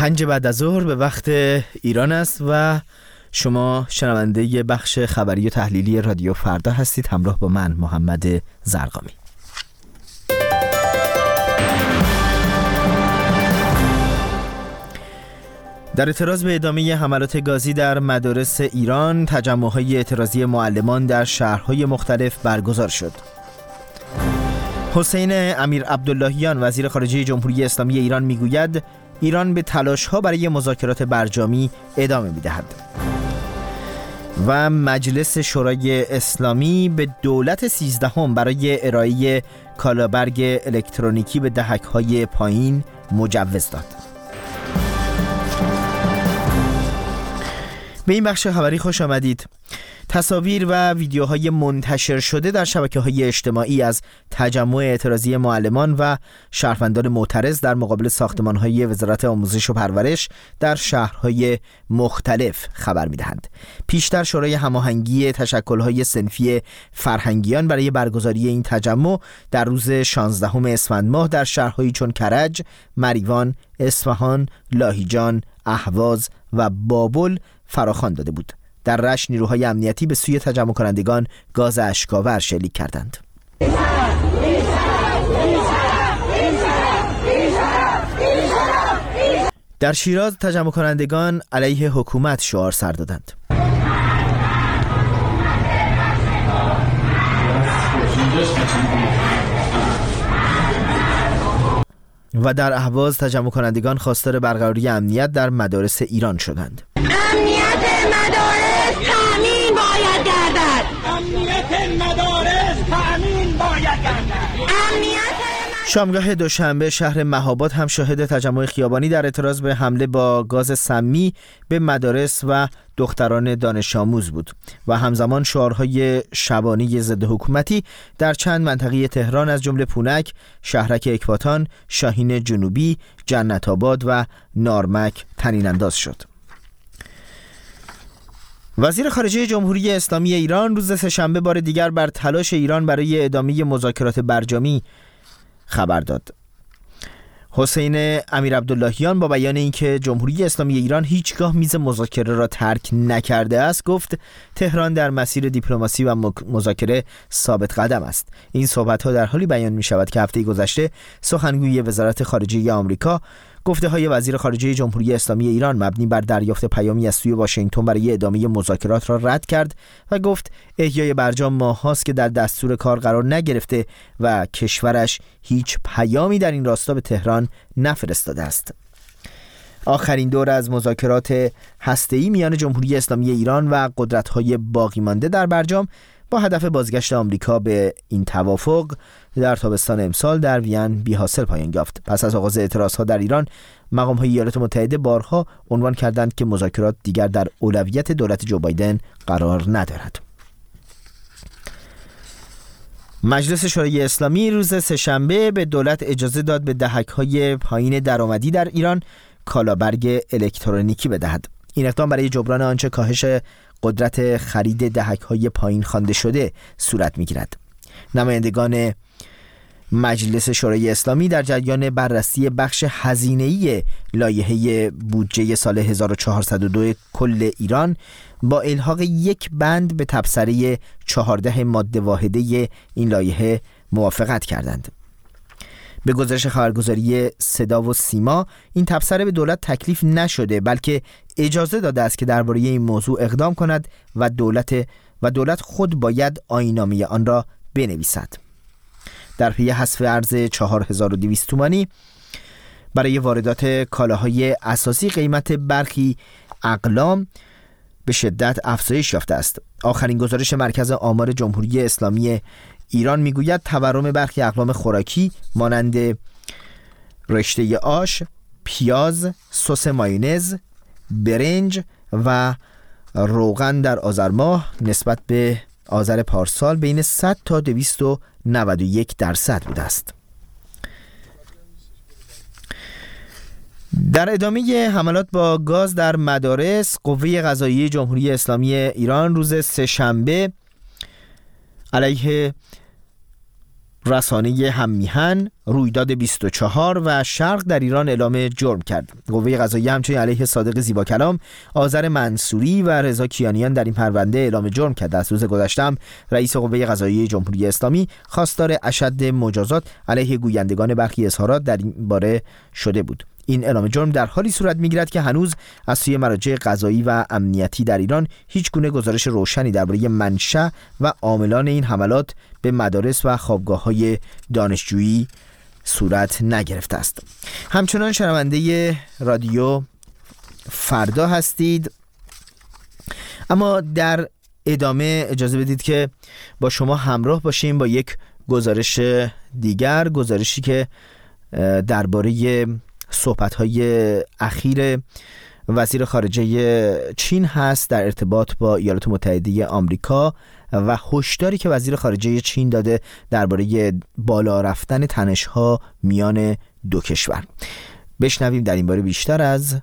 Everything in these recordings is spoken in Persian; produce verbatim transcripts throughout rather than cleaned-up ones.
پنج بعد از ظهر به وقت ایران است و شما شنونده بخش خبری و تحلیلی رادیو فردا هستید، همراه با من محمد زرقامی. در اعتراض به ادامه حملات گازی در مدارس ایران، تجمع‌های اعتراضی معلمان در شهرهای مختلف برگزار شد. حسین امیر عبداللهیان وزیر خارجه جمهوری اسلامی ایران میگوید ایران به تلاش‌ها برای مذاکرات برجامی ادامه می‌دهد. و مجلس شورای اسلامی به دولت سیزدهم برای ارائه کالابرگ الکترونیکی به دهک‌های پایین مجوز داد. به این بخش خبری خوش آمدید. تصاویر و ویدیوهای منتشر شده در شبکه‌های اجتماعی از تجمع اعتراضی معلمان و شهروندان معترض در مقابل ساختمان‌های وزارت آموزش و پرورش در شهرهای مختلف خبر می‌دهند. پیشتر شورای هماهنگی تشکل‌های صنفی فرهنگیان برای برگزاری این تجمع در روز شانزدهم اسفند ماه در شهرهایی چون کرج، مریوان، اصفهان، لاهیجان، اهواز و بابل فراخوان داده بود. در رشت نیروهای امنیتی به سوی تجمع کنندگان گاز اشک‌آور شلیک کردند. در شیراز تجمع کنندگان علیه حکومت شعار سر دادند. و در اهواز تجمع کنندگان خواستار برقراری امنیت در مدارس ایران شدند. امنیت مدارس تامین باید گردد. امنیت مدارس تامین باید گردد. امنیت شامگاه دوشنبه شهر مهاباد هم شاهد تجمع خیابانی در اعتراض به حمله با گاز سمی به مدارس و دختران دانش آموز بود و همزمان شعارهای شبانی ضد حکومتی در چند منطقه تهران از جمله پونک، شهرک اکباتان، شاهین جنوبی، جنت آباد و نارمک طنین انداز شد. وزیر خارجه جمهوری اسلامی ایران روز سه‌شنبه بار دیگر بر تلاش ایران برای ادامه مذاکرات برجامی خبر داد. حسین امیر عبداللهیان با بیان اینکه جمهوری اسلامی ایران هیچگاه میز مذاکره را ترک نکرده است، گفت تهران در مسیر دیپلماسی و مذاکره ثابت قدم است. این صحبت‌ها در حالی بیان می‌شود که هفته گذشته سخنگوی وزارت خارجه آمریکا گفته‌های وزیر خارجه جمهوری اسلامی ایران مبنی بر دریافت پیامی از سوی واشنگتن برای ادامه مذاکرات را رد کرد و گفت احیای برجام ماه‌هاست که در دستور کار قرار نگرفته و کشورش هیچ پیامی در این راستا به تهران نفرستاده است. آخرین دور از مذاکرات هسته‌ای میان جمهوری اسلامی ایران و قدرت‌های باقی مانده در برجام با هدف بازگشت آمریکا به این توافق در تابستان امسال در وین بی حاصل پایان یافت. پس از آغاز اعتراضها در ایران، مقام‌های ایالات متحده بارها عنوان کردند که مذاکرات دیگر در اولویت دولت جو بایدن قرار ندارد. مجلس شورای اسلامی روز سه‌شنبه به دولت اجازه داد به دهک‌های پایین درآمدی در ایران کالابرگ الکترونیکی بدهد. این اقدام برای جبران آنچه کاهش قدرت خرید دهک‌های پایین خوانده شده صورت می‌گیرد. نمایندگان مجلس شورای اسلامی در جریان بررسی بخش هزینه‌ای لایحه بودجه سال هزار و چهارصد و دو کل ایران با الحاق یک بند به تبصره چهارده ماده واحده این لایحه موافقت کردند. به گزارش خبرگزاری صدا و سیما، این تبصره به دولت تکلیف نشده بلکه اجازه داده است که درباره این موضوع اقدام کند و دولت و دولت خود باید آیین‌نامه آن را بنویسد. در پی حذف ارز چهار هزار و دویست تومانی برای واردات کالاهای اساسی، قیمت برخی اقلام به شدت افزایش یافته است. آخرین گزارش مرکز آمار جمهوری اسلامی ایران میگوید تورم برخی اقلام خوراکی مانند رشته آش، پیاز، سس مایونز، برنج و روغن در آذر ماه نسبت به آذر پارسال بین صد تا دویست و نود و یک درصد بوده است. در ادامه حملات با گاز در مدارس، قوه قضاییه جمهوری اسلامی ایران روز سه‌شنبه علیه رسانه هممیهن، رویداد بیست و چهار و شرق در ایران اعلام جرم کرد. قوه قضاییه همچنین علیه صادق زیباکلام، آذر منصوری و رضا کیانیان در این پرونده اعلام جرم کرد. از روز گذشته هم رئیس قوه قضاییه جمهوری اسلامی خواستار اشد مجازات علیه گویندگان برخی اظهارات در این باره شده بود. این اعلام جرم در حالی صورت می‌گیرد که هنوز از سوی مراجع قضایی و امنیتی در ایران هیچ گونه گزارش روشنی درباره منشأ و عاملان این حملات به مدارس و خوابگاه‌های دانشجویی صورت نگرفته است. همچنان شنونده رادیو فردا هستید، اما در ادامه اجازه بدید که با شما همراه باشیم با یک گزارش دیگر، گزارشی که درباره صحبت‌های اخیر وزیر خارجه چین هست در ارتباط با ایالات متحده آمریکا و هشداری که وزیر خارجه چین داده درباره بالا رفتن تنش‌ها میان دو کشور. بشنویم در این باره بیشتر از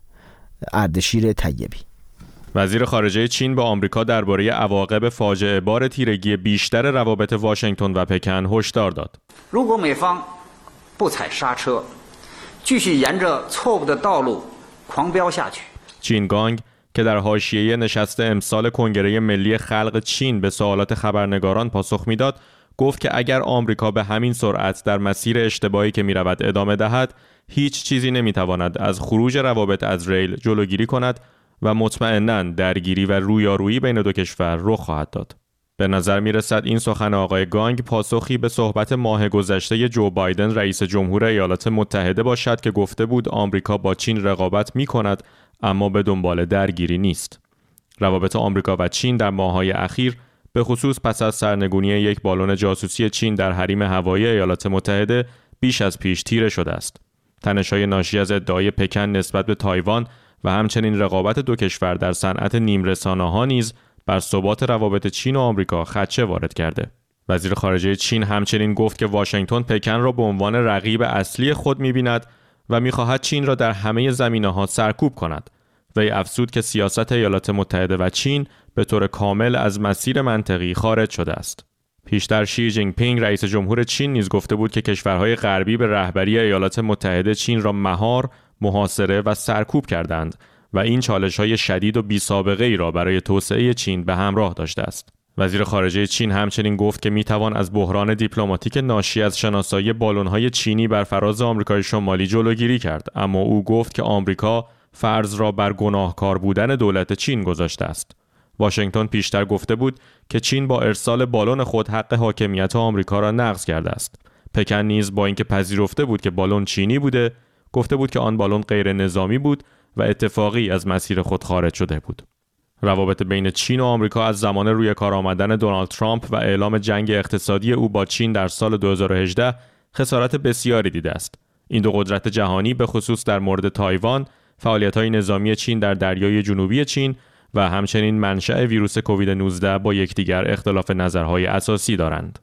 اردشیر طیبی. وزیر خارجه چین با آمریکا درباره عواقب فاجعه بار تیرگی بیشتر روابط واشنگتن و پکن هشدار داد. 如果美方不踩刹车 继续沿着错误的道路狂飙下去. چین گانگ که در حاشیه نشست امسال کنگره ملی خلق چین به سوالات خبرنگاران پاسخ میداد، گفت که اگر آمریکا به همین سرعت در مسیر اشتباهی که میرود ادامه دهد، هیچ چیزی نمیتواند از خروج روابط از ریل جلوگیری کند و مطمئناً درگیری و رویارویی بین دو کشور رخ خواهد داد. به نظر می رسد این سخن آقای گانگ پاسخی به صحبت ماه گذشته جو بایدن رئیس جمهور ایالات متحده باشد که گفته بود آمریکا با چین رقابت می کند اما به دنبال درگیری نیست. روابط آمریکا و چین در ماه‌های اخیر به خصوص پس از سرنگونی یک بالون جاسوسی چین در حریم هوایی ایالات متحده بیش از پیش تیره شده است. تنش‌های ناشی از ادعای پکن نسبت به تایوان و همچنین رقابت دو کشور در صنعت نیمرسانه‌ها نیز بر ثبات روابط چین و آمریکا خدشه وارد کرده. وزیر خارجه چین همچنین گفت که واشنگتن پکن را به عنوان رقیب اصلی خود می‌بیند و می‌خواهد چین را در همه زمینه‌ها سرکوب کند. وی افزود که سیاست ایالات متحده و چین به طور کامل از مسیر منطقی خارج شده است. پیشتر شی جین پینگ رئیس جمهور چین نیز گفته بود که کشورهای غربی به رهبری ایالات متحده چین را مهار، محاصره و سرکوب کردند و این چالش‌های شدید و بی‌سابقه ای را برای توسعه چین به همراه داشته است. وزیر خارجه چین همچنین گفت که میتوان از بحران دیپلماتیک ناشی از شناسایی بالون‌های چینی بر فراز آمریکای شمالی جلوگیری کرد، اما او گفت که آمریکا فرض را بر گناهکار بودن دولت چین گذاشته است. واشنگتن پیشتر گفته بود که چین با ارسال بالون خود حق حاکمیت آمریکا را نقض کرده است. پکن نیز با اینکه پذیرفته بود که بالون چینی بوده، گفته بود که آن بالون غیر نظامی بود و اتفاقی از مسیر خود خارج شده بود. روابط بین چین و آمریکا از زمان روی کار آمدن دونالد ترامپ و اعلام جنگ اقتصادی او با چین در سال دو هزار و هجده خسارت بسیاری دیده است. این دو قدرت جهانی به خصوص در مورد تایوان، فعالیت‌های نظامی چین در دریای جنوبی چین و همچنین منشأ ویروس کووید نوزده با یکدیگر اختلاف نظرهای اساسی دارند.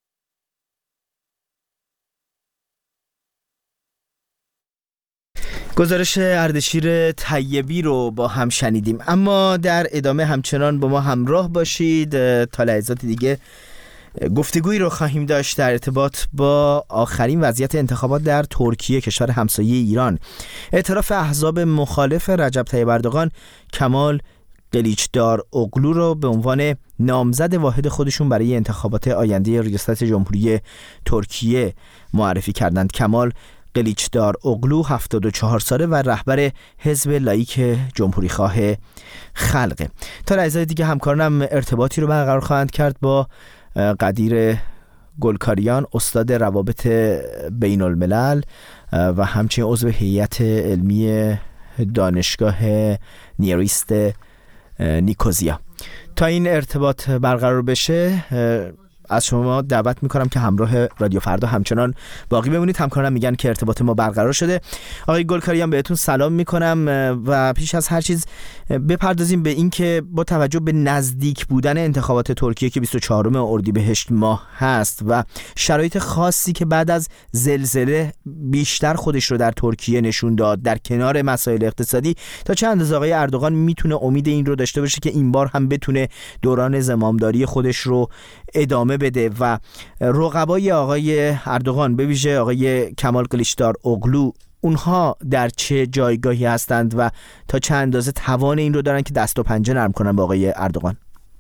گزارش اردشیر طیبی رو با هم شنیدیم، اما در ادامه همچنان با ما همراه باشید. تا لحظات دیگه گفتگویی رو خواهیم داشت در ارتباط با آخرین وضعیت انتخابات در ترکیه، کشور همسایه ایران. اعتراف احزاب مخالف رجب طیب اردوغان کمال قلیچدار اغلو رو به عنوان نامزد واحد خودشون برای انتخابات آینده ریاست جمهوری ترکیه معرفی کردند. کمال قلیچدار اغلو هفتاد و چهار ساله و رهبر حزب لایک جمهوری خواه خلقه. تا لحظات دیگه همکارانم ارتباطی رو برقرار خواهند کرد با قدیر گلکاریان، استاد روابط بین الملل و همچنین عضو هیئت علمی دانشگاه نیریست نیکوزیا. تا این ارتباط برقرار بشه از شما دعوت میکنم که همراه رادیو فردا همچنان باقی بمونید. همکارانم میگن که ارتباط ما برقرار شده. آقای گلکاریان بهتون سلام میکنم و پیش از هر چیز بپردازیم به این که با توجه به نزدیک بودن انتخابات ترکیه که بیست و چهارم اردیبهشت ماه هست و شرایط خاصی که بعد از زلزله بیشتر خودش رو در ترکیه نشون داد، در کنار مسائل اقتصادی، تا چه اندازه آقای اردوغان میتونه امید این رو داشته باشه که این بار هم بتونه دوران زمامداری خودش رو ادامه بده و رقبای آقای اردوغان به ویژه آقای کمال کلیچداروغلو اونها در چه جایگاهی هستند و تا چه اندازه توان این رو دارن که دست و پنجه نرم کنن با آقای اردوغان؟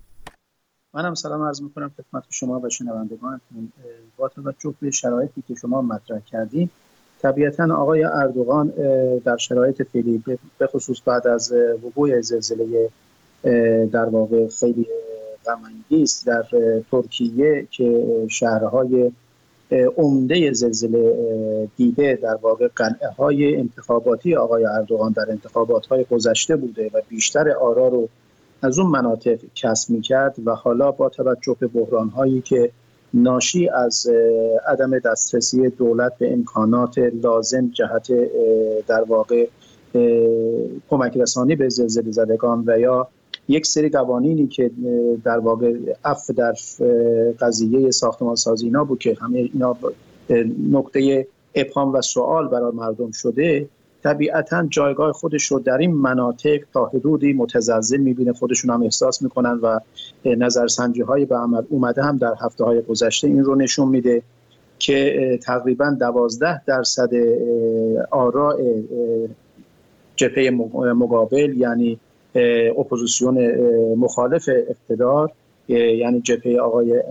منم سلام عرض میکنم خدمت شما و شنوندگان. با توجه به شرایطی که شما مطرح کردید، طبیعتاً آقای اردوغان در شرایط فعلی به خصوص بعد از وقوع زلزله در واقع خیلی غم انگیز در ترکیه که شهرهای عمده زلزله دیده در واقع قلعه های انتخاباتی آقای اردوغان در انتخابات های گذشته بوده و بیشتر آرا رو از اون مناطق کسب می‌کرد و حالا با توجه به بحران‌هایی که ناشی از عدم دسترسی دولت به امکانات لازم جهت در واقع کمک رسانی به زلزله زدگان و یا یک سری قوانینی که در واقع عفو در قضیه ساختمان سازی اینا بود که همه اینا نقطه ابهام و سوال برای مردم شده، طبیعتاً جایگاه خودش رو در این مناطق تا حدودی متزلزل می‌بینه، خودشون هم احساس می‌کنن و نظرسنجی‌های به عمل اومده هم در هفته‌های گذشته این رو نشون میده که تقریباً دوازده درصد آراء جبهه مقابل یعنی اپوزیسیون مخالف اقتدار یعنی جبهه آقای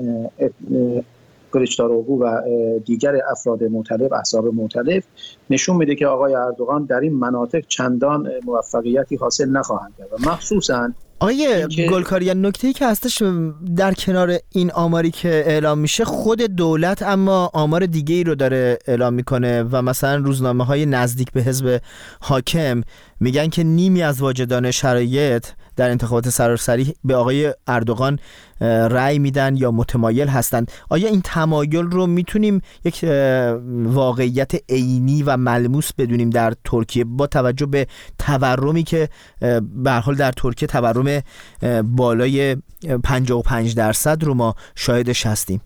کلیچداروغلو و دیگر افراد مختلف احزاب مختلف نشون میده که آقای اردوغان در این مناطق چندان موفقیتی حاصل نخواهند کرد و مخصوصاً آقای گلکاریان نکته‌ای که هستش در کنار این آماری که اعلام میشه، خود دولت اما آمار دیگه ای رو داره اعلام میکنه و مثلا روزنامه‌های نزدیک به حزب حاکم میگن که نیمی از واجدان شرایط در انتخابات سراسری به آقای اردوغان رأی میدن یا متمایل هستند. آیا این تمایل رو میتونیم یک واقعیت عینی و ملموس بدونیم در ترکیه با توجه به تورمی که به هر حال در ترکیه تورم بالای پنجاه و پنج درصد رو ما شاهدش هستیم؟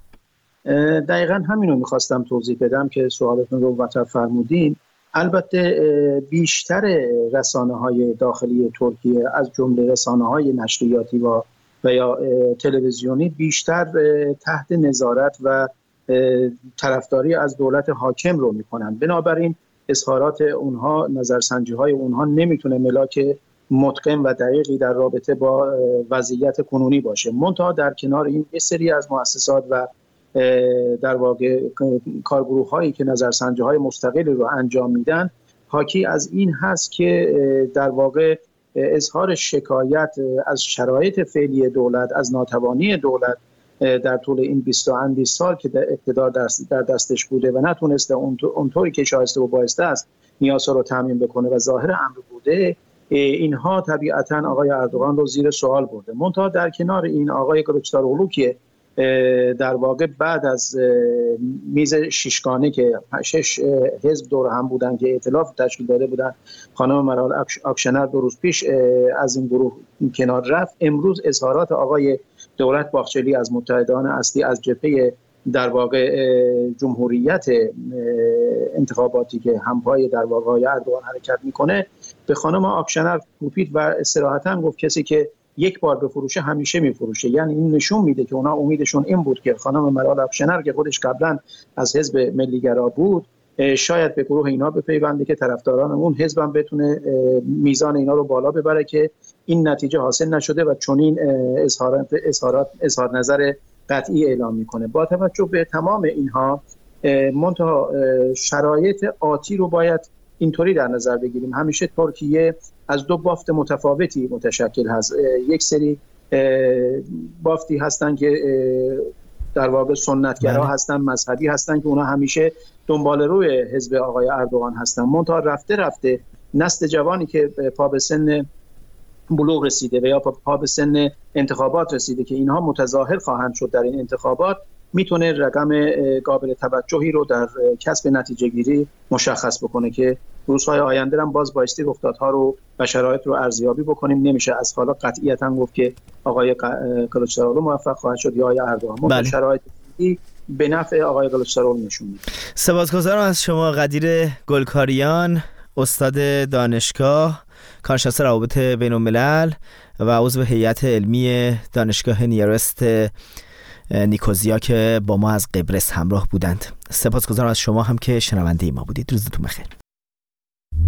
دقیقاً همین رو میخواستم توضیح بدم که سوالتون رو مطرح فرمودین. البته بیشتر رسانه‌های داخلی ترکیه از جمله رسانه‌های نشریاتی و و یا تلویزیونی بیشتر تحت نظارت و طرفداری از دولت حاکم رو میکنن، بنابراین اظهارات اونها، نظرسنجی‌های اونها نمیتونه ملاک متقن و دقیقی در رابطه با وضعیت کنونی باشه. منتها در کنار این یه سری از مؤسسات و در واقع کارگروه هایی که نظرسنجی های مستقلی رو انجام میدن حاکی از این هست که در واقع اظهار شکایت از شرایط فعلی دولت، از ناتوانی دولت در طول این بیست و اندی سال که اقتدار در دستش بوده و نتونسته اونطوری که شایسته و بایسته است نیازها رو تامین بکنه و ظاهر امر بوده، اینها طبیعتاً آقای اردوغان رو زیر سوال برده. منتها در کنار این آقای کلیچداروغلو که در واقع بعد از میز ششگانه که شش حزب دور هم بودن که ائتلاف تشکیل داده بودن، خانم مرال آکشنر دو روز پیش از این گروه کنار رفت، امروز اظهارات آقای دولت باقچلی از متحدان اصلی از جبهه در واقع جمهوریت انتخاباتی که همپای در واقع اردوغان حرکت میکنه به خانم آکشنر کوپید و صراحتاً گفت کسی که یک بار بفروشه همیشه میفروشه. یعنی این نشون میده که اونا امیدشون این بود که خانم مرال آکشنر که خودش قبلا از حزب ملیگرا بود شاید به گروه اینا بپیونده که طرفداران اون حزب هم بتونه میزان اینا رو بالا ببره، که این نتیجه حاصل نشده و چنین اظهارات اظهارات اظهار نظر قطعی اعلام میکنه. با توجه به تمام اینها منتها شرایط آتی رو باید اینطوری در نظر بگیریم. همیشه ترکیه از دو بافت متفاوتی متشکل هست. یک سری بافتی هستن که در واقع سنتگرا هستن، مذهبی هستن که اونا همیشه دنبال روی حزب آقای اردوغان هستن. منتها رفته رفته نسل جوانی که پا به سن بلوغ رسیده و یا پا به سن انتخابات رسیده که اینها متظاهر خواهند شد در این انتخابات، میتونه رقم قابل توجهی رو در کسب نتیجه گیری مشخص بکنه که روزهای آینده هم باز بایستی رخدادها رو و شرایط رو ارزیابی بکنیم. نمیشه از حالا قطعیتا گفت که آقای کلیچداروغلو موفق خواهد شد یا آقای اردوغان. بله. شرایط به نفع آقای کلیچداروغلو نشون میده. سپاسگزارم از شما قدیر گلکاریان، استاد دانشگاه، کارشناس روابط بین الملل و عضو هیئت علمی دانشگاه نیرست نیکوزیا که با ما از قبرس همراه بودند. سپاسگزارم از شما هم که شنونده ما بودید. روزتون بخیر.